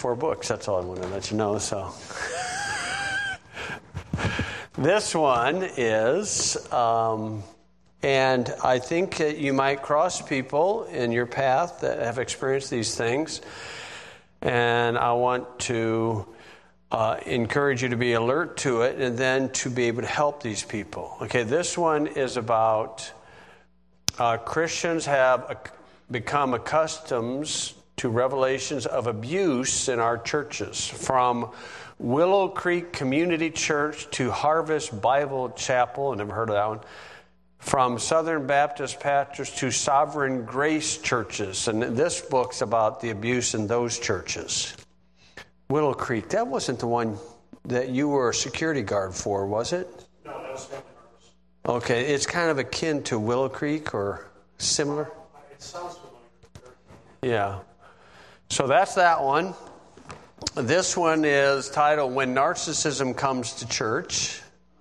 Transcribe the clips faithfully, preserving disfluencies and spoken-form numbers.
four books. That's all I want to let you know. So, this one is, um, and I think that you might cross people in your path that have experienced these things. And I want to uh, encourage you to be alert to it and then to be able to help these people. Okay, this one is about uh, Christians have become accustomed to revelations of abuse in our churches, from Willow Creek Community Church to Harvest Bible Chapel. I never heard of that one. From Southern Baptist pastors to Sovereign Grace churches. And this book's about the abuse in those churches. Willow Creek, that wasn't the one that you were a security guard for, was it? No, that was Family Harvest. Okay, it's kind of akin to Willow Creek or similar? It sounds familiar. Yeah. So that's that one. This one is titled When Narcissism Comes to Church.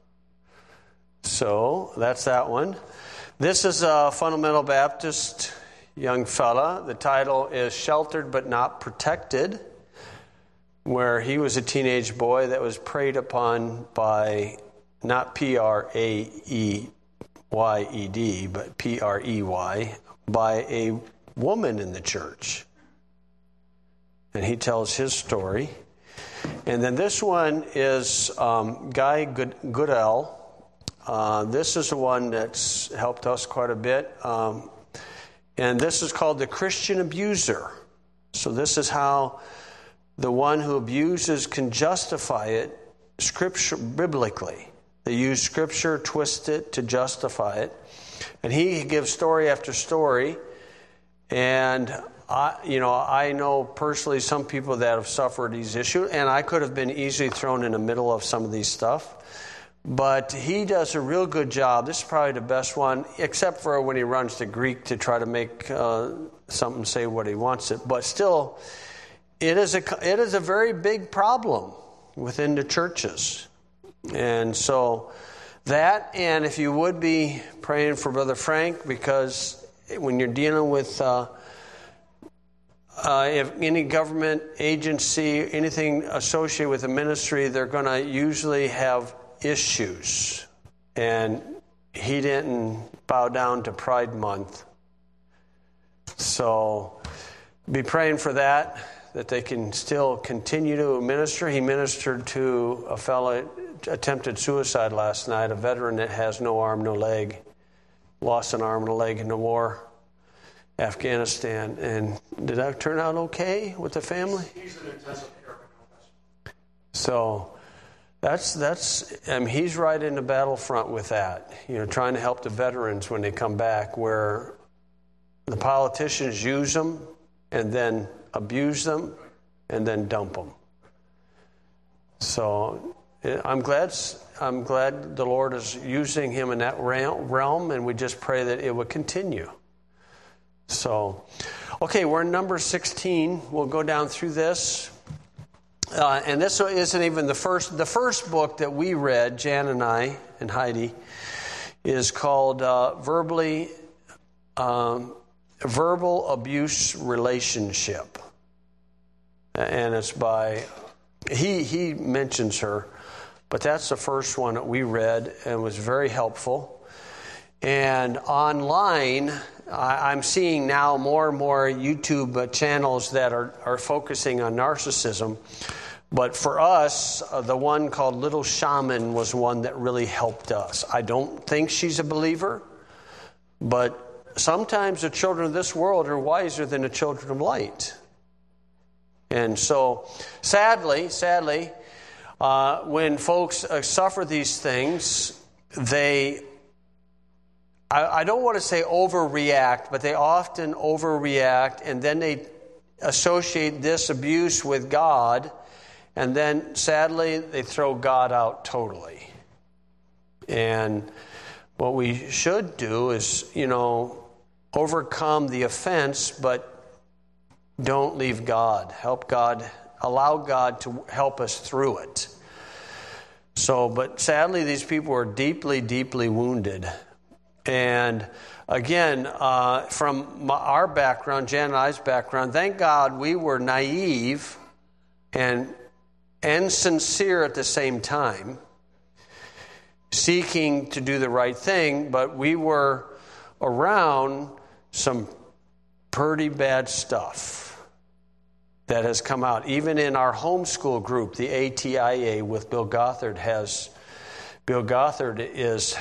So that's that one. This is a fundamental Baptist young fella. The title is Sheltered But Not Protected, where he was a teenage boy that was preyed upon by not P R A E Y E D, but P R E Y, by a woman in the church. And he tells his story. And then this one is um, Guy Good- Goodell. Uh, this is the one that's helped us quite a bit. Um, and this is called The Christian Abuser. So this is how the one who abuses can justify it scripture biblically. They use scripture, twist it to justify it. And he gives story after story. And I, you know, I know personally some people that have suffered these issues, and I could have been easily thrown in the middle of some of these stuff. But he does a real good job. This is probably the best one, except for when he runs to Greek to try to make uh, something say what he wants it. But still, it is a it is a very big problem within the churches. And so that, and if you would be praying for Brother Frank, because when you're dealing with uh, uh, if any government agency, anything associated with the ministry, they're going to usually have issues. And he didn't bow down to Pride Month. So be praying for that, that they can still continue to minister. He ministered to a fellow attempted suicide last night, a veteran that has no arm, no leg, lost an arm and a leg in the war, Afghanistan. And did that turn out okay with the family? He's an intensive care professional. So that's, that's, I mean, he's right in the battlefront with that, you know, trying to help the veterans when they come back, where the politicians use them and then abuse them and then dump them. So I'm glad I'm glad the Lord is using him in that realm, and we just pray that it would continue. So, okay, we're in number sixteen. We'll go down through this. Uh, and this isn't even the first. The first book that we read, Jan and I and Heidi, is called uh, Verbally um, Verbal Abuse Relationship. And it's by, he he mentions her, but that's the first one that we read and was very helpful. And online, I, I'm seeing now more and more YouTube channels that are, are focusing on narcissism. But for us, uh, the one called Little Shaman was one that really helped us. I don't think she's a believer, but sometimes the children of this world are wiser than the children of light. And so, sadly, sadly, uh, when folks uh, suffer these things, they, I, I don't want to say overreact, but they often overreact, and then they associate this abuse with God, and then, sadly, they throw God out totally. And what we should do is, you know, overcome the offense, but don't leave God. Help God, allow God to help us through it. So, but sadly, these people are deeply, deeply wounded. And again, uh, from my, our background, Jan and I's background, thank God we were naive and and sincere at the same time, seeking to do the right thing, but we were around some pretty bad stuff that has come out. Even in our homeschool group, the A T I A with Bill Gothard has, Bill Gothard is